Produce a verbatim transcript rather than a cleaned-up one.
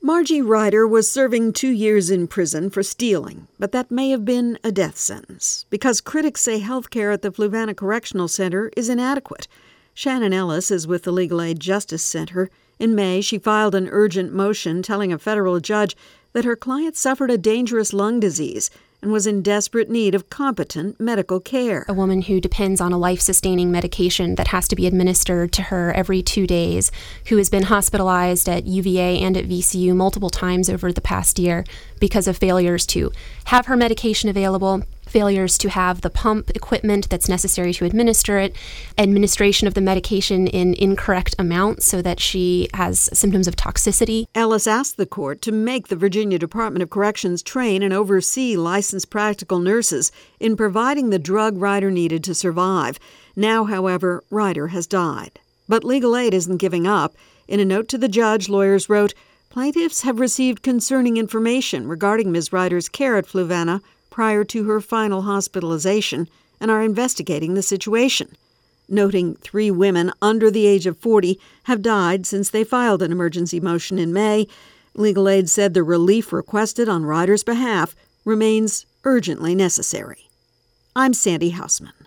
Margie Ryder was serving two years in prison for stealing, but that may have been a death sentence, because critics say health care at the Fluvanna Correctional Center is inadequate. Shannon Ellis is with the Legal Aid Justice Center. In May, she filed an urgent motion telling a federal judge that her client suffered a dangerous lung disease and was in desperate need of competent medical care. A woman who depends on a life-sustaining medication that has to be administered to her every two days, who has been hospitalized at U V A and at V C U multiple times over the past year because of failures to have her medication available, failures to have the pump equipment that's necessary to administer it, administration of the medication in incorrect amounts so that she has symptoms of toxicity. Ellis asked the court to make the Virginia Department of Corrections train and oversee licensed practical nurses in providing the drug Ryder needed to survive. Now, however, Ryder has died. But legal aid isn't giving up. In a note to the judge, lawyers wrote, "Plaintiffs have received concerning information regarding Miz Ryder's care at Fluvanna prior to her final hospitalization and are investigating the situation," noting three women under the age of forty have died since they filed an emergency motion in May. Legal aid said the relief requested on Ryder's behalf remains urgently necessary. I'm Sandy Hausman.